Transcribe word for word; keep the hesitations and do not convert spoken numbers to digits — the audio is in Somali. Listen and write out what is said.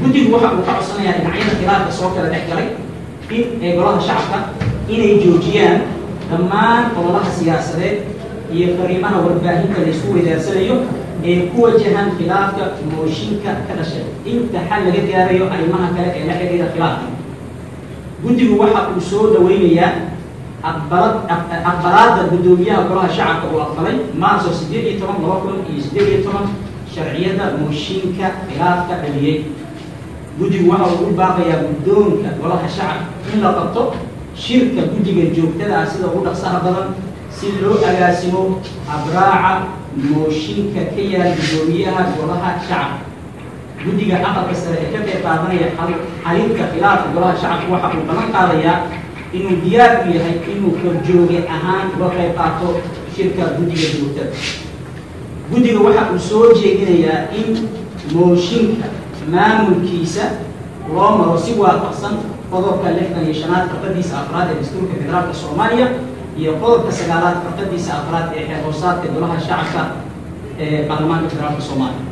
guddigu waxa uu ka codsanayaa dhinacyada khilaafka soo kala dhex galay in ee golaha shacabka inay joojiyaan dhammaan qodobada siyaasadeed iyo fariimaha warbaahinta la isku weydaarsanayo ee ku wajahan khilaafka mooshinka ka dhashay inta xal laga gaarayo arrimaha kale ee la xiriira khilaafka. guddigu waxa uu soo dhaweynayaa aqbalaadda guddoomiyaha golaha shacabka uu aqbalay maarso sideed iyo toban laba kun iyo sideed iyo toban sharciyada mooshinka khilaafka dhaliyey. guddigu waxa uu u baaqayaa guddoonka golaha shacabka in la qabto shirka guddiga joogtada ah sida ugu dhaqsaha badan si loo agaasimo abraaca mooshinka ka yaal guddoomiyaha golaha shacabka. guddiga aqalka sare ee ka qayb qaadanaya xalinka khilaafka golaha shacabka waxa uu ballan qaadayaa inuu diyaar u yahay inuu korjooge ahaan uga qayb qaato shirka guddiga joogtada. guddiga waxa uu soo jeedinayaa in mooshinka maamulkiisa loo maro si waafaqsan qodobka lixdan iyo shanaad farqadiisa afraad ee dastuurka federaalka soomaaliya iyo qodobka sagaalaad farqadiisa afraad ee xeer hoosaadka golaha shacabka ee baarlamaanka federaalka soomaaliya.